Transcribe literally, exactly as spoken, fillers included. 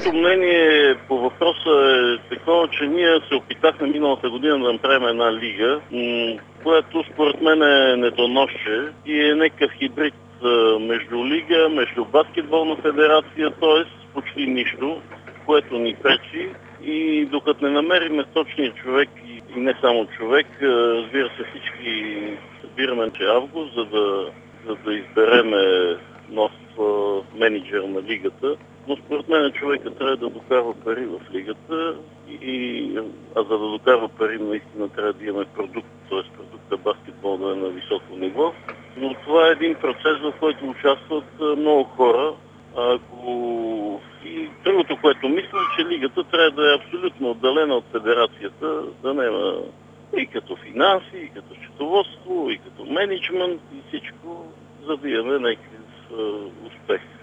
Моето мнение по въпроса е такова, че ние се опитахме миналата година да направим една лига, която според мен е недоносче и е някакъв хибрид между лига, между баскетболна федерация, т.е. почти нищо, което ни пречи. И докато не намерим точния човек и не само човек, разбира се, всички събираме, че август, за да, за да избереме нов менеджер на лигата. Но според мен човека трябва да докарва пари в лигата, и, а за да докарва пари наистина трябва да имаме продукт, т.е. продукта баскетбол да е на високо ниво. Но това е един процес, в който участват много хора. Ако... И другото, което мисля, че лигата трябва да е абсолютно отдалена от федерацията, да няма и като финанси, и като счетоводство, и като менеджмент, и всичко, за да имаме някакъв успех.